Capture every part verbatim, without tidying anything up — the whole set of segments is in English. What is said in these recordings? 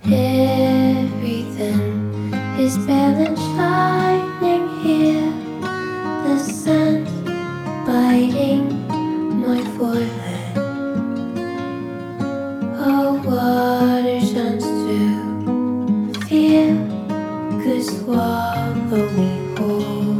Everything is balanced, shining here. The sun's biting my forehead. Oh, water shines through fear, could swallow me whole.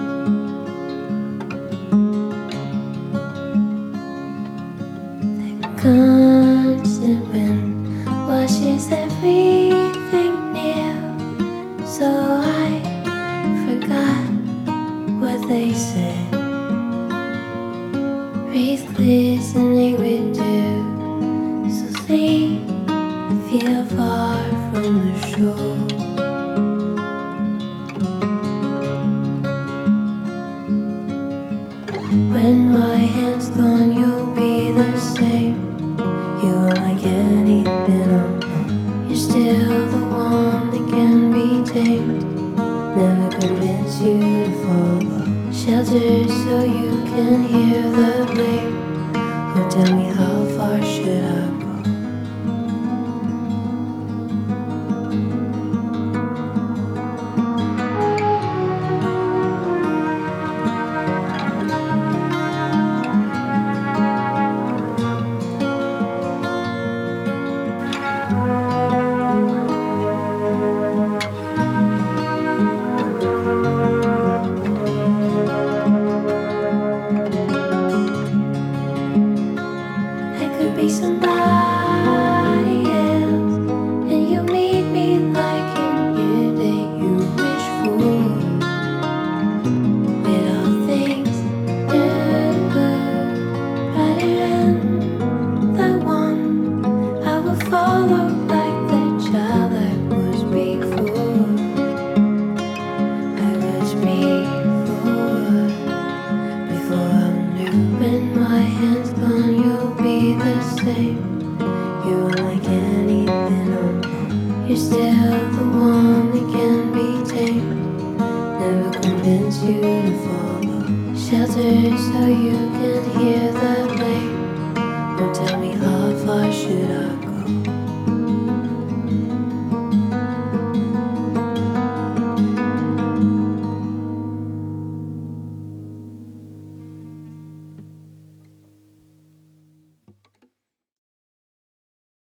The constant wind washes everything near, so I forgot what they said. Breathe listening with dew, so sleep, feel far from the shore. When my hand's gone, you'll be the same. You won't like anything I'm not. You're still the one that can be tamed. Never convince you to follow. Shelter so you can hear the blame. Oh, tell me, how far should I go? Be somebody else, and you meet me like in your day you wish for. With all things new, brighter and the one I will follow like the child I was before. I was before, before I knew. When my hands gone, you'll be the same. You won't like anything I'm not. You're still the one that can be tamed. Never convince you to follow. Shelter so you can hear the blame. Oh, tell me, how far should I go?